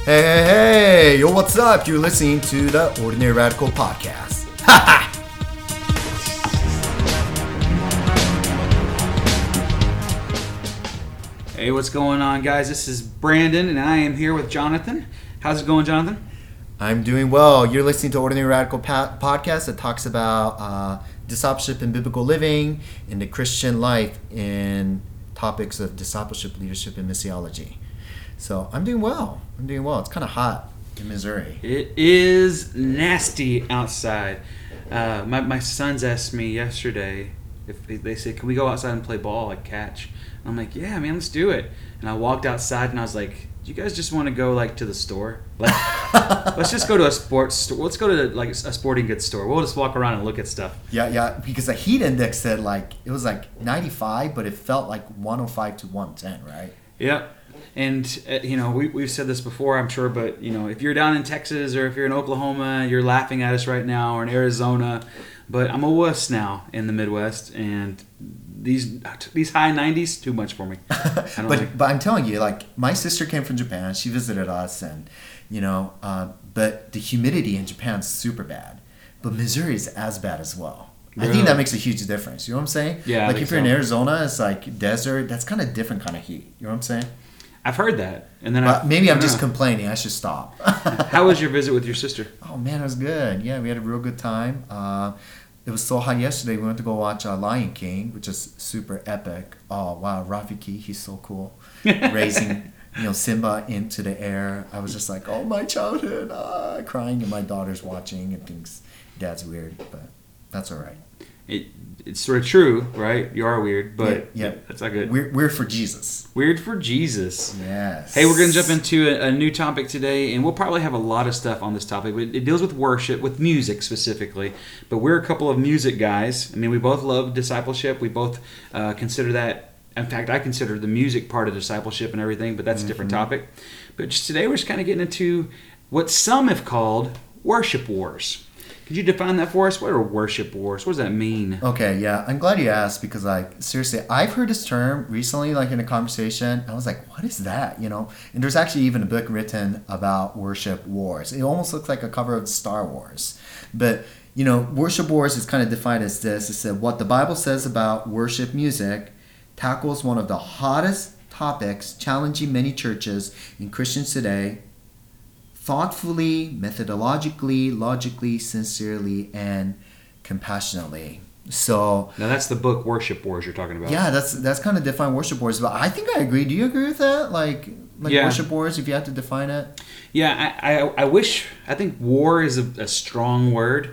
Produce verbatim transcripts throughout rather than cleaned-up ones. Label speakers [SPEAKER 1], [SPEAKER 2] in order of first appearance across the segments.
[SPEAKER 1] Hey, hey, hey! Yo, what's up? You're listening to the Ordinary Radical Podcast. Ha ha!
[SPEAKER 2] Hey, what's going on, guys? This is Brandon, and I am here with Jonathan. How's it going, Jonathan?
[SPEAKER 1] I'm doing well. You're listening to Ordinary Radical pa- Podcast that talks about uh, discipleship and biblical living in the Christian life in topics of discipleship, leadership, and missiology. So I'm doing well. I'm doing well. It's kind of hot in Missouri.
[SPEAKER 2] It is nasty outside. Uh, my, my sons asked me yesterday if they said, can we go outside and play ball, like catch? And I'm like, yeah, man, let's do it. And I walked outside and I was like, do you guys just want to go like to the store? Like, let's just go to a sports store. Let's go to like a sporting goods store. We'll just walk around and look at stuff.
[SPEAKER 1] Yeah, yeah, because the heat index said like, it was like ninety-five, but it felt like one oh five to one ten, right?
[SPEAKER 2] Yep. And, uh, you know, we, we've said this before, I'm sure, but, you know, if you're down in Texas or if you're in Oklahoma, you're laughing at us right now, or in Arizona. But I'm a wuss now in the Midwest, and these these high nineties, too much for me. I don't
[SPEAKER 1] but
[SPEAKER 2] like.
[SPEAKER 1] but I'm telling you, like, my sister came from Japan. She visited us, and, you know, uh, but the humidity in Japan is super bad. But Missouri is as bad as well. I think that makes a huge difference. You know what I'm saying?
[SPEAKER 2] Yeah.
[SPEAKER 1] Like,
[SPEAKER 2] I
[SPEAKER 1] if you're
[SPEAKER 2] so.
[SPEAKER 1] in Arizona, it's like desert. That's kind of different kind of heat. You know what I'm saying?
[SPEAKER 2] I've heard that. And then
[SPEAKER 1] But
[SPEAKER 2] I,
[SPEAKER 1] maybe
[SPEAKER 2] I
[SPEAKER 1] I'm
[SPEAKER 2] don't
[SPEAKER 1] just
[SPEAKER 2] know.
[SPEAKER 1] complaining. I should stop.
[SPEAKER 2] How was your visit with your sister?
[SPEAKER 1] Oh, man, it was good. Yeah, we had a real good time. Uh, it was so hot yesterday. We went to go watch uh, Lion King, which is super epic. Oh, wow. Rafiki, he's so cool. Raising, you know, Simba into the air. I was just like, oh, my childhood. Ah, crying. And my daughter's watching and thinks Dad's weird. But that's all right.
[SPEAKER 2] It, it's sort of true, right? You are weird, but
[SPEAKER 1] Yeah, yeah.
[SPEAKER 2] that's not good.
[SPEAKER 1] We're, we're for Jesus.
[SPEAKER 2] Weird for Jesus.
[SPEAKER 1] Yes.
[SPEAKER 2] Hey, we're going to jump into a, a new topic today, and we'll probably have a lot of stuff on this topic. It, it deals with worship, with music specifically, but we're a couple of music guys. I mean, we both love discipleship. We both uh, consider that, in fact, I consider the music part of discipleship and everything, but that's a different
[SPEAKER 1] Mm-hmm.
[SPEAKER 2] topic. But just today, we're just kind of getting into what some have called worship wars. Could you define that for us? What are worship wars? What does that mean?
[SPEAKER 1] Okay, yeah. I'm glad you asked because, like, seriously, I've heard this term recently, like, in a conversation. I was like, what is that, you know? And there's actually even a book written about worship wars. It almost looks like a cover of Star Wars. But, you know, worship wars is kind of defined as this. It said, what the Bible says about worship music tackles one of the hottest topics challenging many churches and Christians today, thoughtfully, methodologically, logically, sincerely, and compassionately. So
[SPEAKER 2] Now, that's the book Worship Wars you're talking about.
[SPEAKER 1] yeah, that's that's kind of define worship wars. But I think I agree. Do you agree with that? Like like
[SPEAKER 2] Yeah.
[SPEAKER 1] worship wars, if you had to define it.
[SPEAKER 2] Yeah, I, I, I wish, I think war is a, a strong word,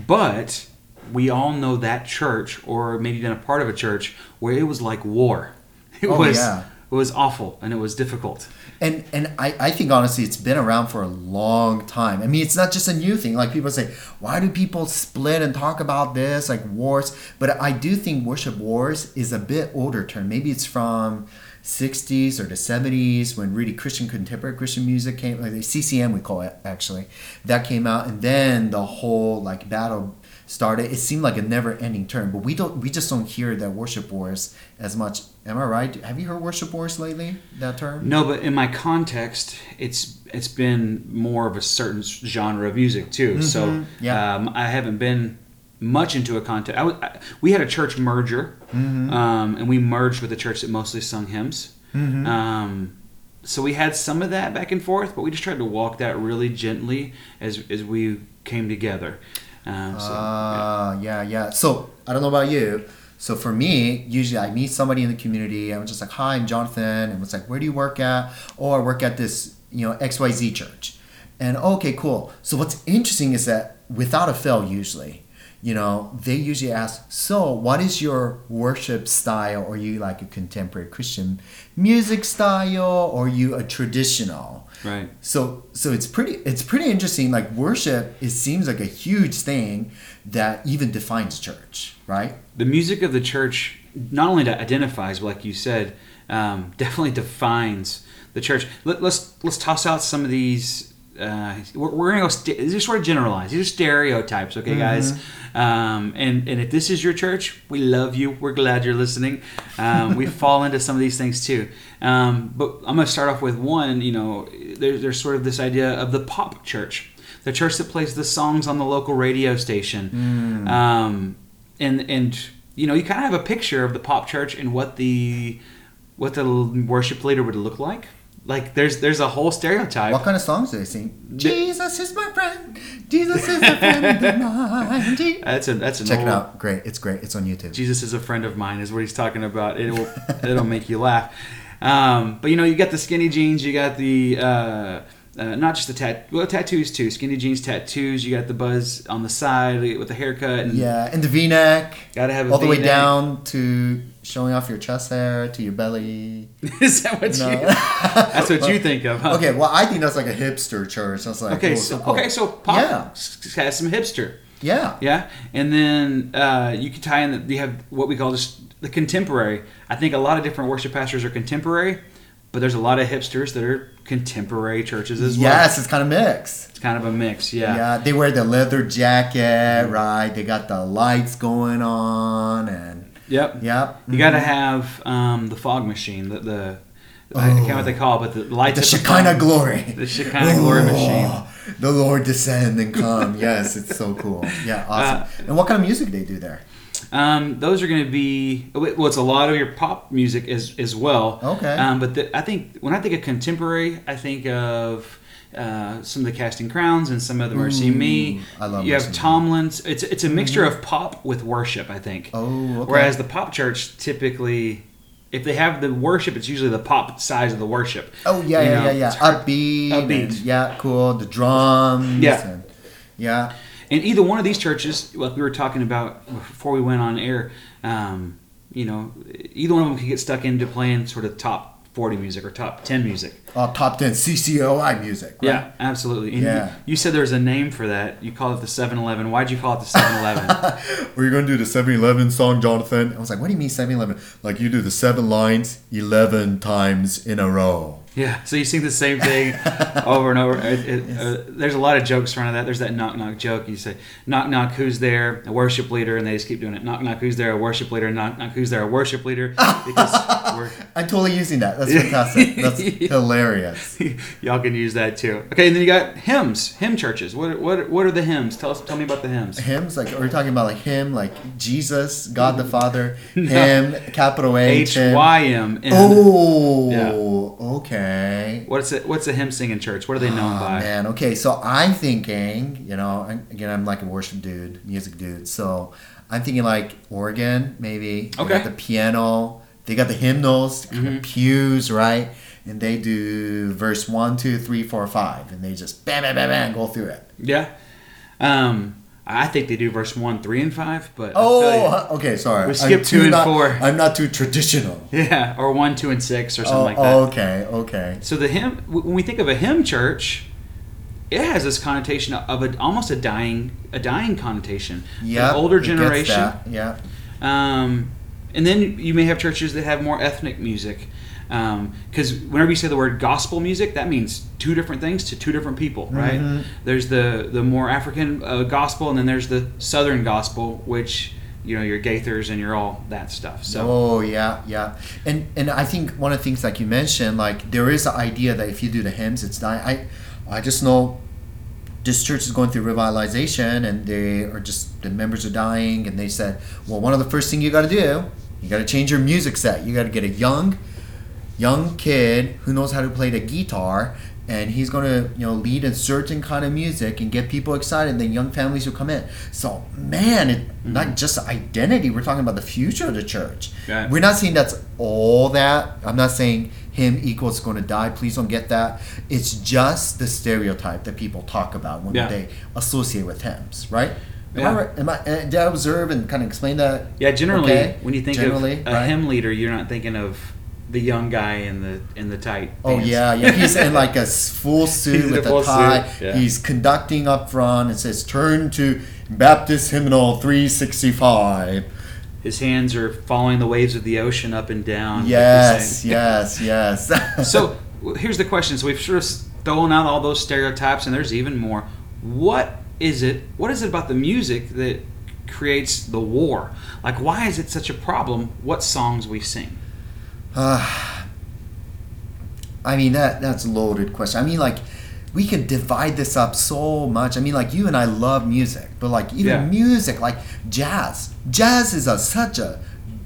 [SPEAKER 2] but we all know that church, or maybe been a part of a church, where it was like war. It
[SPEAKER 1] Oh,
[SPEAKER 2] was
[SPEAKER 1] yeah.
[SPEAKER 2] It was awful, and it was difficult.
[SPEAKER 1] And and I, I think honestly it's been around for a long time. I mean, it's not just a new thing. Like people say, why do people split and talk about this, like wars? But I do think worship wars is a bit older term. Maybe it's from sixties or the seventies when really Christian contemporary Christian music came, like the C C M we call it actually. That came out, and then the whole like battle started. It seemed like a never-ending term, but we don't we just don't hear that worship wars as much. Am I right? Have you heard worship wars lately? That term?
[SPEAKER 2] No, but in my context, it's it's been more of a certain genre of music too. So
[SPEAKER 1] yeah.
[SPEAKER 2] um, I haven't been much into a context. I was, I, we had a church merger, um, and we merged with a church that mostly sung hymns. Um, so we had some of that back and forth, but we just tried to walk that really gently as as we came together. Um, so,
[SPEAKER 1] Uh, yeah, yeah. So I don't know about you. So for me, usually I meet somebody in the community. I'm just like, hi, I'm Jonathan. And it's like, where do you work at? Oh, I work at this, you know, X Y Z church. And okay, cool. So what's interesting is that without a fail, usually, you know, they usually ask, so what is your worship style? Are you like a contemporary Christian music style? Or are you a traditional?
[SPEAKER 2] Right.
[SPEAKER 1] So so it's pretty it's pretty interesting. Like worship, it seems like a huge thing that even defines church, right?
[SPEAKER 2] The music of the church not only identifies, but like you said, um, definitely defines the church. Let, let's let's toss out some of these. Uh, we're, we're gonna go. St- these are sort of generalized. These are stereotypes, okay, guys. Um, and and if this is your church, we love you. We're glad you're listening. Um, we fall into some of these things too. Um, but I'm gonna start off with one. You know, there's there's sort of this idea of the pop church, the church that plays the songs on the local radio station,
[SPEAKER 1] Mm.
[SPEAKER 2] um, and and you know you kind of have a picture of the pop church and what the what the worship leader would look like. Like there's there's a whole stereotype.
[SPEAKER 1] What kind of songs do they sing? Jesus is my friend. Jesus is a friend of mine. Je-
[SPEAKER 2] That's a that's an
[SPEAKER 1] Check
[SPEAKER 2] old,
[SPEAKER 1] it out. Great. It's great. It's on YouTube.
[SPEAKER 2] Jesus is a friend of mine is what he's talking about. It will it'll make you laugh. Um, but you know you got the skinny jeans. You got the uh, uh, not just the tat well tattoos too. Skinny jeans, tattoos. You got the buzz on the side with the haircut. And
[SPEAKER 1] Yeah, and the V-neck.
[SPEAKER 2] Gotta have a
[SPEAKER 1] all the way
[SPEAKER 2] V-neck.
[SPEAKER 1] down to showing off your chest hair to your belly.
[SPEAKER 2] Is that what
[SPEAKER 1] No.
[SPEAKER 2] you? That's what you think of, huh?
[SPEAKER 1] Okay, well, I think that's like a hipster church. That's like
[SPEAKER 2] Okay,
[SPEAKER 1] oh,
[SPEAKER 2] so,
[SPEAKER 1] cool.
[SPEAKER 2] okay, so pop
[SPEAKER 1] Yeah.
[SPEAKER 2] s- has some hipster,
[SPEAKER 1] Yeah.
[SPEAKER 2] yeah, and then uh, you can tie in that you have what we call just the contemporary. I think a lot of different worship pastors are contemporary, but there's a lot of hipsters that are contemporary churches as well.
[SPEAKER 1] Yes, it's kind of mixed.
[SPEAKER 2] It's kind of a mix, yeah.
[SPEAKER 1] Yeah, they wear the leather jacket, right? They got the lights going on, and
[SPEAKER 2] Yep.
[SPEAKER 1] yep.
[SPEAKER 2] You got to have um, the fog machine, the, the I can't remember what they call it, but the lights.
[SPEAKER 1] the
[SPEAKER 2] at
[SPEAKER 1] Shekinah
[SPEAKER 2] fog-
[SPEAKER 1] glory.
[SPEAKER 2] The Shekinah glory machine.
[SPEAKER 1] The Lord descend and come. Yes, it's so cool. Yeah, awesome.
[SPEAKER 2] Uh,
[SPEAKER 1] and what kind of music do they do there?
[SPEAKER 2] Um, those are going to be well. It's a lot of your pop music as as well.
[SPEAKER 1] Okay.
[SPEAKER 2] Um, but the, I think when I think of contemporary, I think of uh, some of the Casting Crowns and some of the Mercy
[SPEAKER 1] Ooh,
[SPEAKER 2] Me.
[SPEAKER 1] I love
[SPEAKER 2] You
[SPEAKER 1] Mercy
[SPEAKER 2] have
[SPEAKER 1] Me.
[SPEAKER 2] Tomlin's. It's it's a mixture of pop with worship, I think.
[SPEAKER 1] Oh, okay.
[SPEAKER 2] Whereas the pop church typically, if they have the worship, it's usually the pop side of the worship.
[SPEAKER 1] Oh yeah,
[SPEAKER 2] You
[SPEAKER 1] yeah,
[SPEAKER 2] know,
[SPEAKER 1] yeah, yeah.
[SPEAKER 2] it's hard-
[SPEAKER 1] Upbeat.
[SPEAKER 2] Upbeat.
[SPEAKER 1] and- yeah, cool. The drums.
[SPEAKER 2] Yeah.
[SPEAKER 1] And, yeah.
[SPEAKER 2] And either one of these churches, like we were talking about before we went on air, um, you know, either one of them could get stuck into playing sort of top forty music or top ten music.
[SPEAKER 1] Oh, top ten C C O I music. Right?
[SPEAKER 2] Yeah, absolutely. And
[SPEAKER 1] Yeah.
[SPEAKER 2] you, you said there was a name for that. You call it the seven eleven. Why'd you call it the seven eleven?
[SPEAKER 1] Were you going to do the seven eleven song, Jonathan? I was like, what do you mean seven eleven? Like you do the seven lines eleven times in a row.
[SPEAKER 2] Yeah, so you sing the same thing over and over. It, it, uh, there's a lot of jokes around that. There's that knock knock joke. You say knock knock, who's there? A worship leader, and they just keep doing it. Knock knock, who's there? A worship leader. Knock knock, who's there? A worship leader. Because we're,
[SPEAKER 1] I'm totally using that. That's fantastic. That's hilarious.
[SPEAKER 2] y'all can use that too. Okay, and then you got hymns, hymn churches. What what what are the hymns? Tell us, tell me about the hymns.
[SPEAKER 1] Hymns, like, are we talking about like hymn, like Jesus, God the Father, hymn, capital H,
[SPEAKER 2] H
[SPEAKER 1] hymn?
[SPEAKER 2] Y M.
[SPEAKER 1] Oh, okay.
[SPEAKER 2] What's it? What's a hymn singing church? What are they known
[SPEAKER 1] Oh,
[SPEAKER 2] by?
[SPEAKER 1] man, okay, so I'm thinking, you know, and again, I'm like a worship dude, music dude, so I'm thinking like organ, maybe. They
[SPEAKER 2] Okay.
[SPEAKER 1] got the piano, they got the hymnals, kind
[SPEAKER 2] Mhm.
[SPEAKER 1] of pews, right? And they do verse one, two, three, four, five, and they just bam, bam, bam, bam, go through it.
[SPEAKER 2] Yeah. Um, I think they do verse one, three, and five. But I'll tell you.
[SPEAKER 1] Oh, okay, sorry.
[SPEAKER 2] We
[SPEAKER 1] I'm
[SPEAKER 2] skipped two
[SPEAKER 1] too
[SPEAKER 2] and
[SPEAKER 1] not-
[SPEAKER 2] four.
[SPEAKER 1] I'm not too traditional.
[SPEAKER 2] Yeah, or one, two, and six, or something
[SPEAKER 1] Oh,
[SPEAKER 2] like that.
[SPEAKER 1] okay, okay.
[SPEAKER 2] So the hymn, when we think of a hymn church, it has this connotation of a almost a dying, a dying connotation.
[SPEAKER 1] Yeah,
[SPEAKER 2] An older
[SPEAKER 1] it gets
[SPEAKER 2] generation.
[SPEAKER 1] that, yeah.
[SPEAKER 2] Um, and then you may have churches that have more ethnic music. Because whenever you say the word gospel music, that means two different things to two different people, right?
[SPEAKER 1] Mhm.
[SPEAKER 2] There's the, the more African uh, gospel, and then there's the southern gospel, which, you know, your Gaithers and your all that stuff. So
[SPEAKER 1] Oh yeah, yeah, and and I think one of the things like you mentioned, like there is an idea that if you do the hymns, it's not. I I just know this church is going through revitalization, and they are just the members are dying, and they said, well, one of the first thing you got to do, you got to change your music set. You got to get a young, young kid who knows how to play the guitar. And he's going to, you know, lead a certain kind of music and get people excited. And then young families will come in. So, man, it, not just identity. We're talking about the future of the church.
[SPEAKER 2] Right.
[SPEAKER 1] We're not saying that's all that. I'm not saying him equals going to die. Please don't get that. It's just the stereotype that people talk about when
[SPEAKER 2] Yeah.
[SPEAKER 1] they associate with hymns, right? Am
[SPEAKER 2] Yeah.
[SPEAKER 1] I right? Am I, uh, did I observe and kind of explain that?
[SPEAKER 2] yeah, generally
[SPEAKER 1] Okay.
[SPEAKER 2] when you think
[SPEAKER 1] Generally,
[SPEAKER 2] of a
[SPEAKER 1] right?
[SPEAKER 2] hymn leader, you're not thinking of the young guy in the in the tight.
[SPEAKER 1] Oh
[SPEAKER 2] pants.
[SPEAKER 1] yeah, yeah. He's in like a s- full suit
[SPEAKER 2] He's in
[SPEAKER 1] with
[SPEAKER 2] a
[SPEAKER 1] a
[SPEAKER 2] full
[SPEAKER 1] tie.
[SPEAKER 2] suit, yeah.
[SPEAKER 1] He's conducting up front and says, "Turn to Baptist Hymnal three sixty-five."
[SPEAKER 2] His hands are following the waves of the ocean up and down. like
[SPEAKER 1] Yes,
[SPEAKER 2] you're
[SPEAKER 1] yes, yes.
[SPEAKER 2] saying. So w- here's the question. So we've sort of thrown out all those stereotypes, and there's even more. What is it? What is it about the music that creates the war? Like, why is it such a problem? What songs we sing?
[SPEAKER 1] Uh, I mean, that that's a loaded question. I mean, like, we could divide this up so much. I mean, like, you and I love music, but like even
[SPEAKER 2] Yeah.
[SPEAKER 1] music, like jazz. Jazz is a such a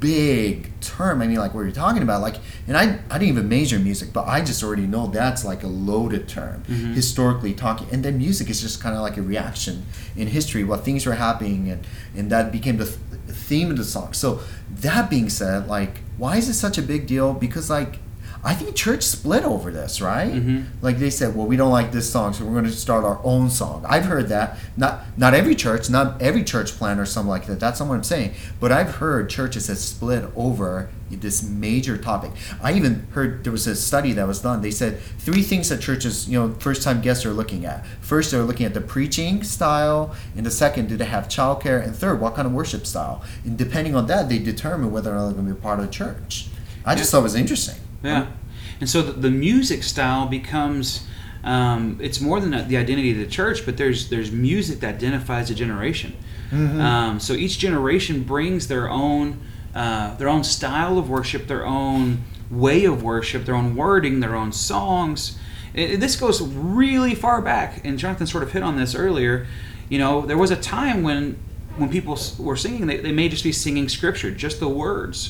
[SPEAKER 1] big term. I mean, like what you're talking about, like, and I I didn't even major in music, but I just already know that's like a loaded term,
[SPEAKER 2] Mhm.
[SPEAKER 1] historically talking. And then music is just kind of like a reaction in history, what things were happening, and and that became the th- theme of the song. So that being said, like, why is it such a big deal? Because like, I think church split over this, right?
[SPEAKER 2] Mhm.
[SPEAKER 1] Like they said, well, we don't like this song, so we're going to start our own song. I've heard that. Not not every church, not every church plan or something like that. That's not what I'm saying. But I've heard churches have split over this major topic. I even heard there was a study that was done. They said three things that churches, you know, first time guests are looking at. First, they're looking at the preaching style. And the second, do they have childcare? And third, what kind of worship style? And depending on that, they determine whether or not they're going to be a part of the church. I just thought it was interesting.
[SPEAKER 2] Yeah, and so the, the music style becomes um, it's more than the identity of the church, but there's there's music that identifies a generation.
[SPEAKER 1] Mhm.
[SPEAKER 2] Um, so each generation brings their own uh, their own style of worship, their own way of worship, their own wording, their own songs. It, this goes really far back, and Jonathan sort of hit on this earlier. You know, there was a time when when people s- were singing, they, they may just be singing scripture, just the words.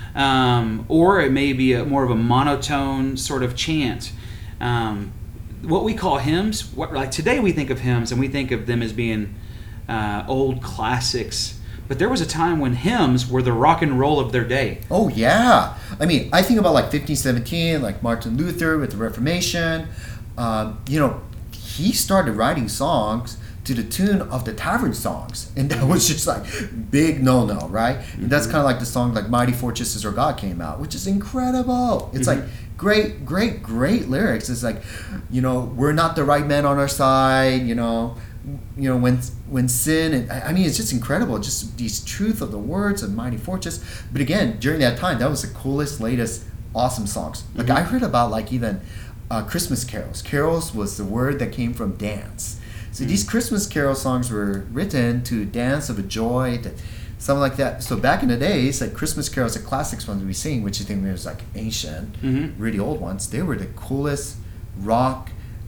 [SPEAKER 2] Um, or it may be a, more of a monotone sort of chant. Um, what we call hymns, what, like today we think of hymns and we think of them as being uh, old classics. But there was a time when hymns were the rock and roll of their day.
[SPEAKER 1] Oh yeah, I mean, I think about like fifteen seventeen, like Martin Luther with the Reformation. Um, you know, he started writing songs to the tune of the tavern songs, and that was just like big no-no, right? And that's kind of like the song like "Mighty Fortresses or God" came out, which is incredible. It's
[SPEAKER 2] Mhm.
[SPEAKER 1] like great, great, great lyrics. It's like, you know, we're not the right men on our side. You know, you know when when sin and I I mean, it's just incredible. Just these truth of the words of "Mighty Fortress." But again, during that time, that was the coolest, latest, awesome songs. Like
[SPEAKER 2] Mhm.
[SPEAKER 1] I heard about like even uh, Christmas carols. Carols was the word that came from dance. So these Christmas carol songs were written to dance of a joy, to something like that. So back in the days, like Christmas carols, the classics ones we sing, which you think was like ancient,
[SPEAKER 2] Mhm.
[SPEAKER 1] really old ones, they were the coolest rock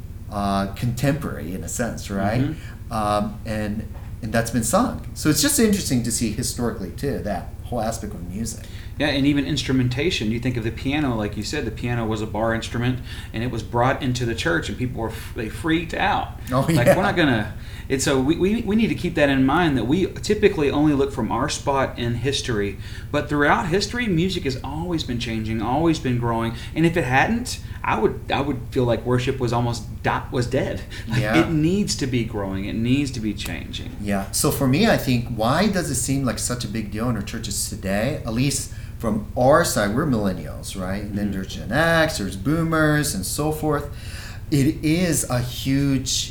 [SPEAKER 1] uh, contemporary in a sense, right?
[SPEAKER 2] Mhm.
[SPEAKER 1] Um, and and that's been sung. So it's just interesting to see historically too that whole aspect of music.
[SPEAKER 2] Yeah, and even instrumentation. You think of the piano, like you said, the piano was a bar instrument, and it was brought into the church, and people were they freaked out.
[SPEAKER 1] Oh,
[SPEAKER 2] Like
[SPEAKER 1] yeah.
[SPEAKER 2] we're not gonna. And so we, we we need to keep that in mind that we typically only look from our spot in history, but throughout history, music has always been changing, always been growing, and if it hadn't, I would I would feel like worship was almost dot was dead. Like,
[SPEAKER 1] Yeah.
[SPEAKER 2] it needs to be growing. It needs to be changing.
[SPEAKER 1] Yeah. So for me, I think why does it seem like such a big deal in our churches today? At least from our side, we're millennials, right? And then
[SPEAKER 2] Mhm.
[SPEAKER 1] there's Gen X, there's Boomers, and so forth. It is a huge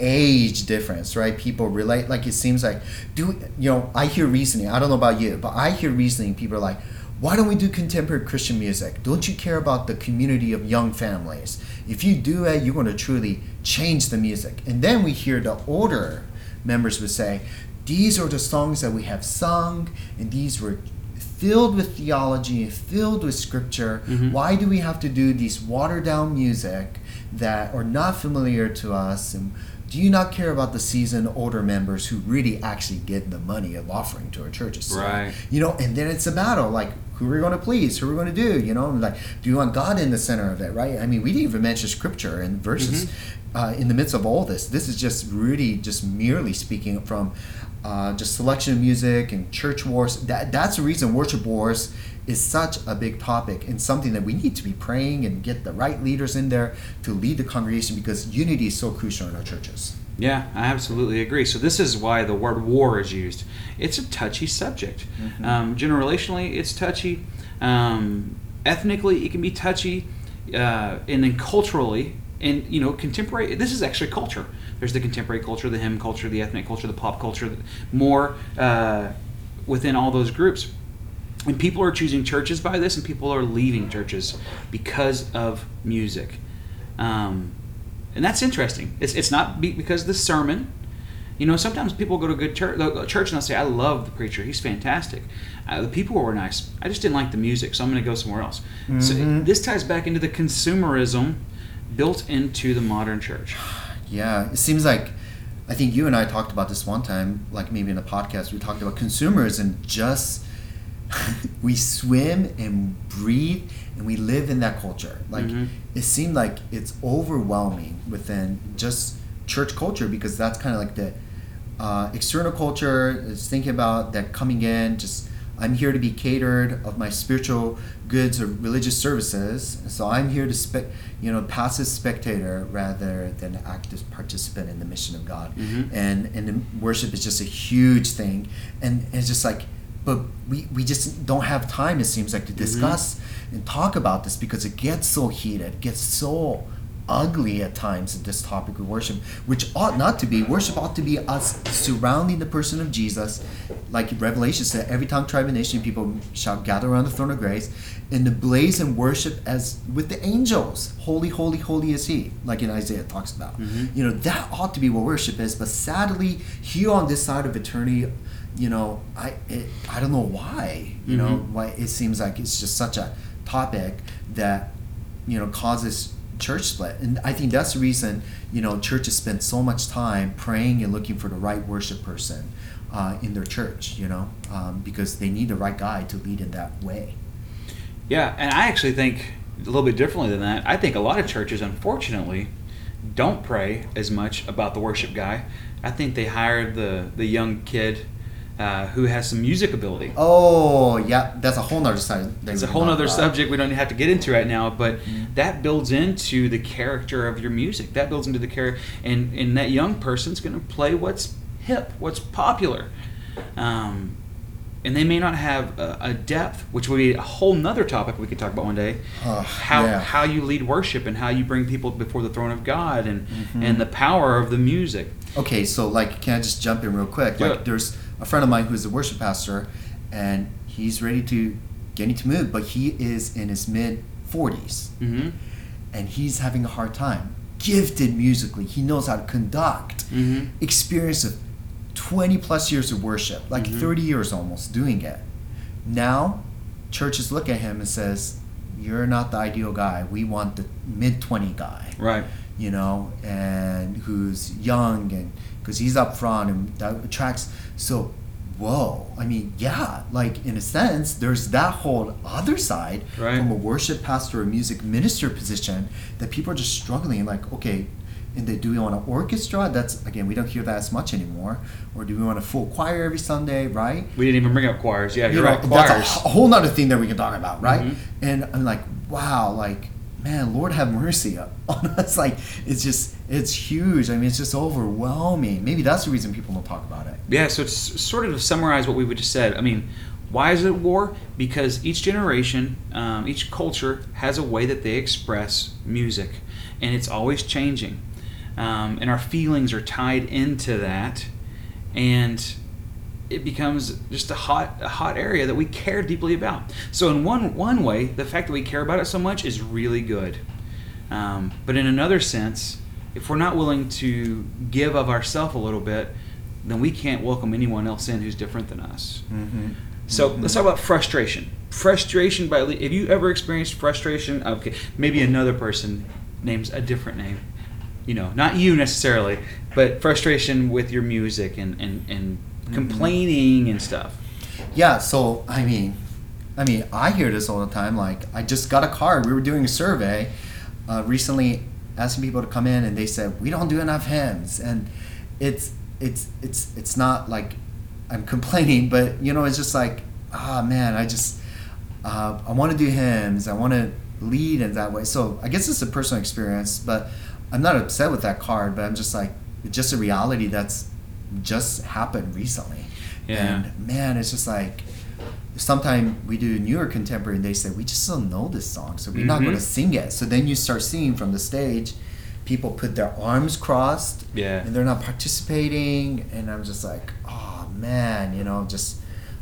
[SPEAKER 1] age difference, right? People relate. Like it seems like, do you know? I hear reasoning. I don't know about you, but I hear reasoning. People are like, why don't we do contemporary Christian music? Don't you care about the community of young families? If you do it, you're going to truly change the music. And then we hear the older members would say, these are the songs that we have sung, and these were filled with theology and filled with scripture.
[SPEAKER 2] Mhm.
[SPEAKER 1] Why do we have to do these watered down music that are not familiar to us? And do you not care about the seasoned older members who really actually get the money of offering to our churches? So,
[SPEAKER 2] Right.
[SPEAKER 1] you know, and then it's a battle. Like, who are we going to please? Who are we going to do? You know, and like, do you want God in the center of it, right? I mean, we didn't even mention scripture and verses uh, in the midst of all this. This is just really just merely speaking from uh, just selection of music and church wars. That That's the reason worship wars is such a big topic and something that we need to be praying and get the right leaders in there to lead the congregation, because unity is so crucial in our churches.
[SPEAKER 2] Yeah, I absolutely agree. So this is why the word war is used. It's a touchy subject.
[SPEAKER 1] Mhm.
[SPEAKER 2] Um, generationally, it's touchy. Um, ethnically, it can be touchy. Uh, and then culturally, and you know, contemporary. This is actually culture. There's the contemporary culture, the hymn culture, the ethnic culture, the pop culture. More uh, within all those groups. And people are choosing churches by this, and people are leaving churches because of music. Um, and that's interesting. It's it's not be- because of the sermon. You know, sometimes people go to good church, church and they'll say, I love the preacher. He's fantastic. Uh, the people were nice. I just didn't like the music, so I'm going to go somewhere else. Mm-hmm. So this ties back into the consumerism built into the modern church.
[SPEAKER 1] Yeah, it seems like, I think you and I talked about this one time, like maybe in a podcast, we talked about consumerism. Just, we swim and breathe and we live in that culture. Like, mm-hmm. it seemed like it's overwhelming within just church culture, because that's kind of like the uh, external culture is thinking about that coming in, just I'm here to be catered of my spiritual goods or religious services, so I'm here to spe- you know passive spectator rather than active participant in the mission of God. Mm-hmm. and and worship is just a huge thing, and, and it's just like, but we, we just don't have time, it seems like, to discuss mm-hmm. and talk about this, because it gets so heated, it gets so ugly at times, this topic of worship, which ought not to be. Worship ought to be us surrounding the person of Jesus, like Revelation said, every tongue, tribe, and nation people shall gather around the throne of grace in the blaze and worship as with the angels. Holy, holy, holy is he, like in Isaiah talks about. Mm-hmm. You know, that ought to be what worship is, but sadly, here on this side of eternity, you know, I it, I don't know why, you mm-hmm. know, why it seems like it's just such a topic that, you know, causes church split. And I think that's the reason, you know, churches spend so much time praying and looking for the right worship person uh, in their church, you know, um, because they need the right guy to lead in that way.
[SPEAKER 2] Yeah, and I actually think a little bit differently than that. I think a lot of churches, unfortunately, don't pray as much about the worship guy. I think they hire the, the young kid Uh, who has some music ability.
[SPEAKER 1] Oh, yeah, that's a whole nother side.
[SPEAKER 2] It's a whole nother subject we don't have to get into right now, but mm-hmm. that builds into the character of your music. That builds into the character, and, and that young person's going to play what's hip, what's popular. Um, and they may not have a, a depth, which would be a whole nother topic we could talk about one day. Uh, how yeah. how you lead worship and how you bring people before the throne of God, and, mm-hmm. and the power of the music.
[SPEAKER 1] Okay, so like, can I just jump in real quick?
[SPEAKER 2] Do
[SPEAKER 1] like,
[SPEAKER 2] it.
[SPEAKER 1] There's a friend of mine who's a worship pastor, and he's ready to getting to move, but he is in his mid forties, mm-hmm. and he's having a hard time. Gifted musically, he knows how to conduct. Mm-hmm. Experience of twenty plus years of worship, like mm-hmm. thirty years almost doing it. Now, churches look at him and says, "You're not the ideal guy. We want the mid twenty guy."
[SPEAKER 2] Right.
[SPEAKER 1] You know, and who's young, and because he's up front, and that attracts. So, whoa, I mean, yeah, like in a sense, there's that whole other side
[SPEAKER 2] right.
[SPEAKER 1] from a worship pastor or music minister position that people are just struggling. Like, okay, and they, do we want an orchestra? That's, again, we don't hear that as much anymore. Or do we want a full choir every Sunday, right?
[SPEAKER 2] We didn't even bring up choirs. Yeah, you're
[SPEAKER 1] you know,
[SPEAKER 2] right, choirs.
[SPEAKER 1] That's a whole nother thing that we can talk about, right?
[SPEAKER 2] Mm-hmm.
[SPEAKER 1] And I'm like, wow, like, man, Lord have mercy on us. Like, it's just, it's huge. I mean, it's just overwhelming. Maybe that's the reason people don't talk about it.
[SPEAKER 2] Yeah, so it's sort of to summarize what we just said. I mean, why is it war? Because each generation, um, each culture has a way that they express music, and it's always changing. Um, and our feelings are tied into that, and it becomes just a hot a hot area that we care deeply about. So in one one way, the fact that we care about it so much is really good. Um, but in another sense, if we're not willing to give of ourselves a little bit, then we can't welcome anyone else in who's different than us. Mm-hmm. So mm-hmm. let's talk about frustration. Frustration by have you ever experienced frustration? Okay, maybe another person names a different name. You know, not you necessarily, but frustration with your music and and, and complaining and stuff.
[SPEAKER 1] Yeah, so I mean, I mean, I hear this all the time. Like, I just got a card. We were doing a survey uh, recently, asking people to come in, and they said we don't do enough hymns, and it's it's it's it's not like I'm complaining, but you know, it's just like, ah, man, I just uh, I want to do hymns. I want to lead in that way. So I guess it's a personal experience, but I'm not upset with that card. But I'm just like, it's just a reality that's just happened recently.
[SPEAKER 2] Yeah.
[SPEAKER 1] And man, it's just like, sometimes we do newer contemporary and they say we just don't know this song, so we're mm-hmm. not going to sing it. So then you start seeing from the stage people put their arms crossed,
[SPEAKER 2] yeah,
[SPEAKER 1] and they're not participating, and I'm just like, oh man, you know, just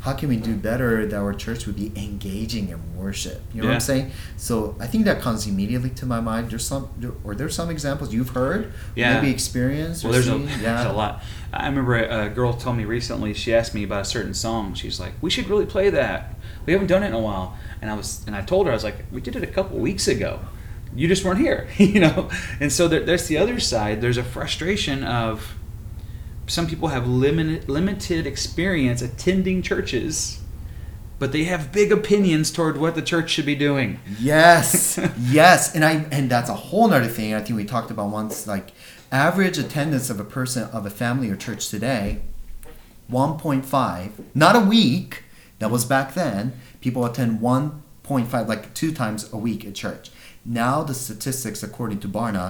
[SPEAKER 1] how can we do better that our church would be engaging in worship? You know
[SPEAKER 2] Yeah.
[SPEAKER 1] what I'm saying? So I think that comes immediately to my mind. There's some, or there's some examples you've heard,
[SPEAKER 2] Yeah.
[SPEAKER 1] maybe experienced.
[SPEAKER 2] Well,
[SPEAKER 1] or
[SPEAKER 2] there's a,
[SPEAKER 1] seen. Yeah.
[SPEAKER 2] there's a lot. I remember a, a girl told me recently. She asked me about a certain song. She's like, "We should really play that. We haven't done it in a while." And I was, and I told her, I was like, "We did it a couple weeks ago. You just weren't here," you know. And so there, there's the other side. There's a frustration of some people have limited limited experience attending churches, but they have big opinions toward what the church should be doing.
[SPEAKER 1] Yes, yes, and I and that's a whole nother thing. I think we talked about once. Like average attendance of a person of a family or church today, one point five. Not a week. That was back then. People attend one point five, like two times a week at church. Now the statistics, according to Barna,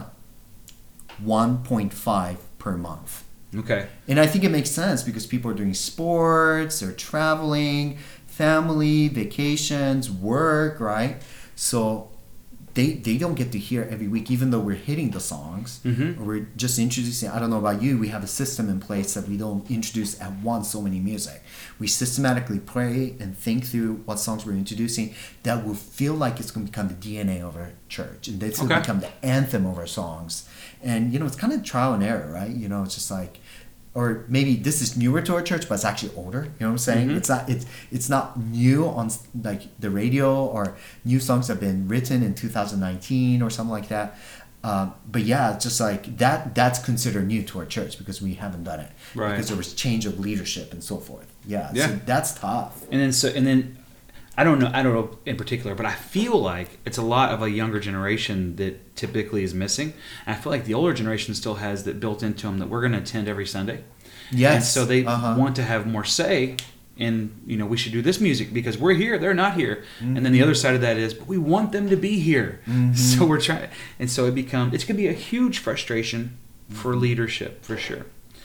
[SPEAKER 1] one point five per month.
[SPEAKER 2] Okay.
[SPEAKER 1] And I think it makes sense because people are doing sports, they're traveling, family, vacations, work, right? So they they don't get to hear every week, even though we're hitting the songs.
[SPEAKER 2] Mm-hmm.
[SPEAKER 1] Or we're just introducing, I don't know about you, we have a system in place that we don't introduce at once so many music. We systematically pray and think through what songs we're introducing that will feel like it's going to become the D N A of our church. And it's going
[SPEAKER 2] Okay.
[SPEAKER 1] to become the anthem of our songs. And, you know, it's kind of trial and error, right? You know, it's just like, or maybe this is newer to our church, but it's actually older. You know what I'm saying?
[SPEAKER 2] Mhm.
[SPEAKER 1] It's not it's it's not new on like the radio, or new songs have been written in two thousand nineteen or something like that. Um, but yeah, it's just like that. That's considered new to our church because we haven't done it,
[SPEAKER 2] Right.
[SPEAKER 1] because there was change of leadership and so forth. Yeah,
[SPEAKER 2] Yeah.
[SPEAKER 1] so that's tough.
[SPEAKER 2] And then so and then I don't know I don't know in particular, but I feel like it's a lot of a younger generation that typically is missing. And I feel like the older generation still has that built into them that we're going to attend every Sunday.
[SPEAKER 1] Yes.
[SPEAKER 2] And so they
[SPEAKER 1] Uh-huh.
[SPEAKER 2] want to have more say in, you know, we should do this music because we're here, they're not here. And then the other side of that is, but we want them to be here.
[SPEAKER 1] Mhm.
[SPEAKER 2] So we're trying, and so it becomes, it's going to be a huge frustration for leadership, for sure.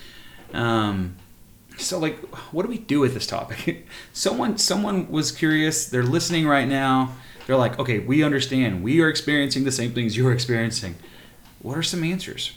[SPEAKER 2] Um, so like, what do we do with this topic? someone, someone was curious, they're listening right now. They're like, okay, we understand. We are experiencing the same things you're experiencing. What are some answers?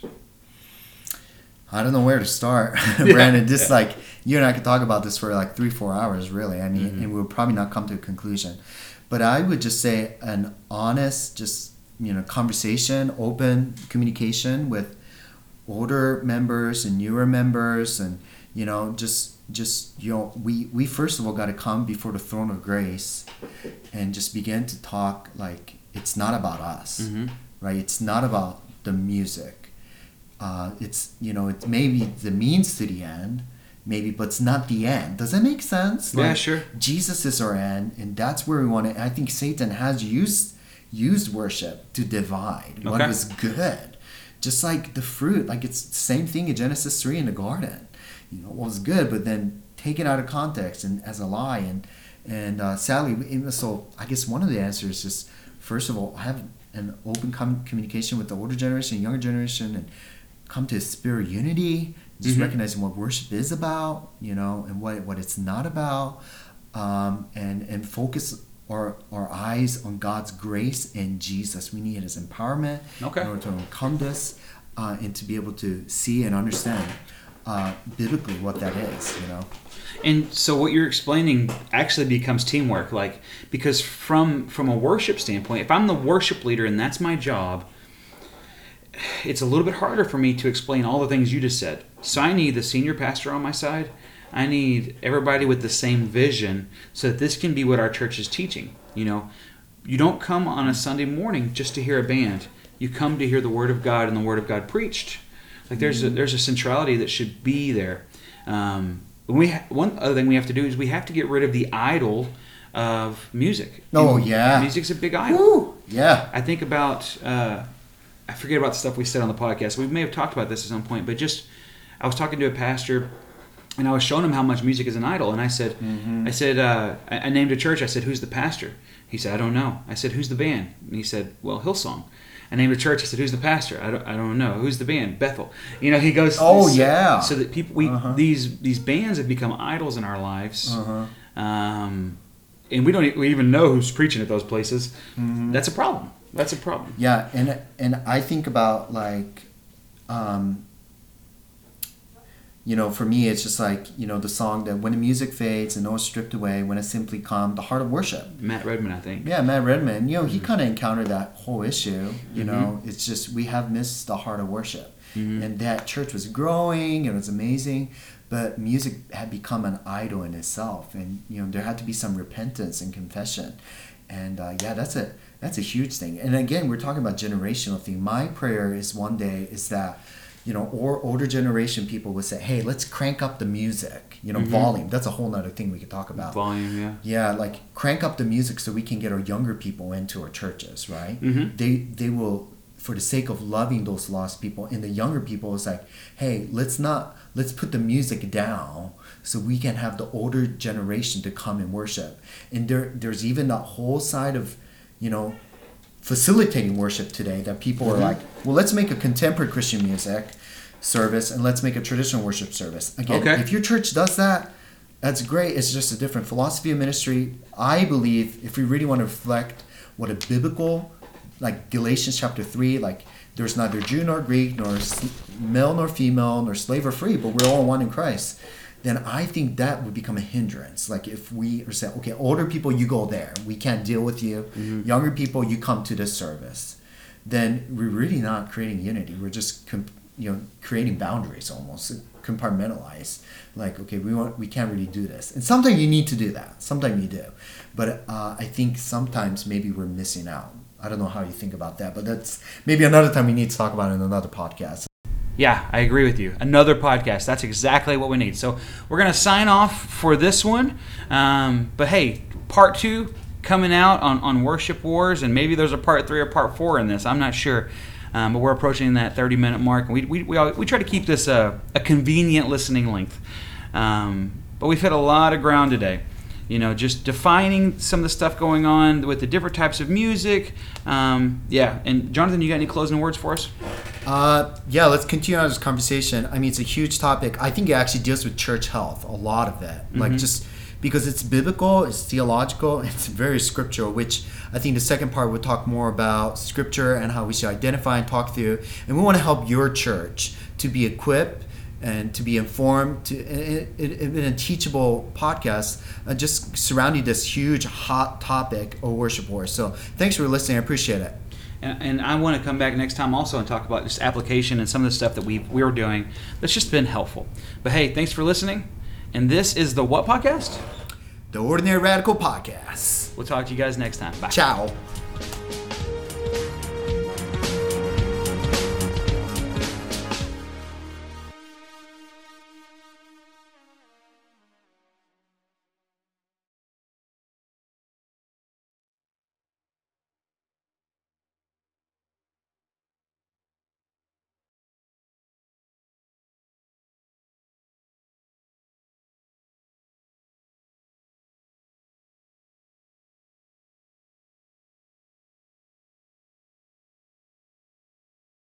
[SPEAKER 1] I don't know where to start,
[SPEAKER 2] Yeah.
[SPEAKER 1] Brandon. Just
[SPEAKER 2] Yeah.
[SPEAKER 1] like you and I could talk about this for like three, four hours, really. I mean,
[SPEAKER 2] Mhm.
[SPEAKER 1] and we'll probably not come to a conclusion. But I would just say an honest, just you know, conversation, open communication with older members and newer members, and you know, just just you know, we we first of all got to come before the throne of grace, and just begin to talk like it's not about us,
[SPEAKER 2] Mhm.
[SPEAKER 1] right? It's not about the music. Uh, it's you know it's maybe the means to the end, maybe, but it's not the end. Does that make sense?
[SPEAKER 2] Yeah,
[SPEAKER 1] Like,
[SPEAKER 2] sure.
[SPEAKER 1] Jesus is our end, and that's where we want to. I think Satan has used used worship to divide what
[SPEAKER 2] Okay.
[SPEAKER 1] was good, just like the fruit. Like it's the same thing in Genesis three in the garden. You know what was good, but then taken out of context and as a lie, and and uh, sadly, we- so I guess one of the answers is just first of all have an open com- communication with the older generation, younger generation, and come to a spirit of unity, just
[SPEAKER 2] Mhm.
[SPEAKER 1] recognizing what worship is about, you know, and what what it's not about, um, and and focus our our eyes on God's grace and Jesus. We need His empowerment
[SPEAKER 2] Okay.
[SPEAKER 1] in order to overcome this, uh, and to be able to see and understand uh, biblically what that is, you know.
[SPEAKER 2] And so what you're explaining actually becomes teamwork, like because from from a worship standpoint, if I'm the worship leader and that's my job, it's a little bit harder for me to explain all the things you just said. So I need the senior pastor on my side. I need everybody with the same vision so that this can be what our church is teaching. You know, you don't come on a Sunday morning just to hear a band. You come to hear the Word of God and the Word of God preached. Like there's a, there's a centrality that should be there. Um, we ha- one other thing we have to do is we have to get rid of the idol of music.
[SPEAKER 1] Oh,
[SPEAKER 2] And
[SPEAKER 1] yeah.
[SPEAKER 2] music's a big idol.
[SPEAKER 1] Woo! Yeah.
[SPEAKER 2] I think about, uh, I forget about the stuff we said on the podcast. We may have talked about this at some point, but just, I was talking to a pastor, and I was showing him how much music is an idol, and I said,
[SPEAKER 1] Mm-hmm.
[SPEAKER 2] I said, uh, I, I named a church. I said, who's the pastor? He said, I don't know. I said, who's the band? And he said, well, Hillsong. I named a church. I said, who's the pastor? I don't, I don't know. Who's the band? Bethel. You know, he goes.
[SPEAKER 1] Oh,
[SPEAKER 2] so,
[SPEAKER 1] yeah.
[SPEAKER 2] So that people, we
[SPEAKER 1] Uh-huh.
[SPEAKER 2] these these bands have become idols in our lives,
[SPEAKER 1] Uh-huh.
[SPEAKER 2] um, and we don't e- we even know who's preaching at those places.
[SPEAKER 1] Mhm.
[SPEAKER 2] That's a problem. That's a problem.
[SPEAKER 1] Yeah, and and I think about like, um, you know, for me, it's just like, you know, the song that when the music fades and all is stripped away, when it simply comes, the heart of worship.
[SPEAKER 2] Matt Redman, I think.
[SPEAKER 1] Yeah, Matt Redman. You know, he kind of encountered that whole issue. You
[SPEAKER 2] Mm-hmm.
[SPEAKER 1] know, it's just we have missed the heart of worship.
[SPEAKER 2] Mm-hmm.
[SPEAKER 1] And that church was growing. It was amazing. But music had become an idol in itself. And, you know, there had to be some repentance and confession. And, uh, yeah, that's a, that's a huge thing. And, again, we're talking about generational thing. My prayer is one day is that, you know, or older generation people would say, hey, let's crank up the music, you know,
[SPEAKER 2] Mm-hmm.
[SPEAKER 1] volume. That's a whole nother thing we could talk about.
[SPEAKER 2] Volume, yeah.
[SPEAKER 1] Yeah, like crank up the music so we can get our younger people into our churches, right?
[SPEAKER 2] Mhm.
[SPEAKER 1] They they will, for the sake of loving those lost people, and the younger people is like, hey, let's not, let's put the music down so we can have the older generation to come and worship. And there there's even that whole side of, you know, facilitating worship today that people are like, well, let's make a contemporary Christian music service and let's make a traditional worship service. Again,
[SPEAKER 2] Okay.
[SPEAKER 1] if your church does that, that's great. It's just a different philosophy of ministry. I believe if we really want to reflect what a biblical, like Galatians chapter three, like there's neither Jew nor Greek, nor s- male nor female, nor slave or free, but we're all one in Christ, then I think that would become a hindrance. Like if we are saying, okay, older people, you go there. We can't deal with you.
[SPEAKER 2] Mm-hmm.
[SPEAKER 1] Younger people, you come to this service. Then we're really not creating unity. We're just, com- you know, creating boundaries almost, compartmentalized. Like, okay, we want, we can't really do this. And sometimes you need to do that. Sometimes you do. But uh, I think sometimes maybe we're missing out. I don't know how you think about that, but that's maybe another time we need to talk about it in another podcast.
[SPEAKER 2] Yeah, I agree with you. Another podcast. That's exactly what we need. So we're going to sign off for this one. Um, but hey, part two coming out on, on Worship Wars, and maybe there's a part three or part four in this. I'm not sure. Um, but we're approaching that thirty minute mark. And we, we, we, all, we try to keep this a, a convenient listening length. Um, but we've hit a lot of ground today. You know, just defining some of the stuff going on with the different types of music. Um, yeah, and Jonathan, you got any closing words for us?
[SPEAKER 1] Uh, yeah, let's continue on this conversation. I mean, it's a huge topic. I think it actually deals with church health, a lot of it. Like
[SPEAKER 2] Mhm.
[SPEAKER 1] just because it's biblical, it's theological, it's very scriptural, which I think the second part would talk more about scripture and how we should identify and talk through. And we want to help your church to be equipped and to be informed to, in, in, in a teachable podcast, uh, just surrounding this huge hot topic of worship wars. So thanks for listening. I appreciate it.
[SPEAKER 2] And, and I want to come back next time also and talk about just application and some of the stuff that we we're doing that's just been helpful. But hey, thanks for listening. And this is the what podcast?
[SPEAKER 1] The Ordinary Radical Podcast.
[SPEAKER 2] We'll talk to you guys next time. Bye.
[SPEAKER 1] Ciao.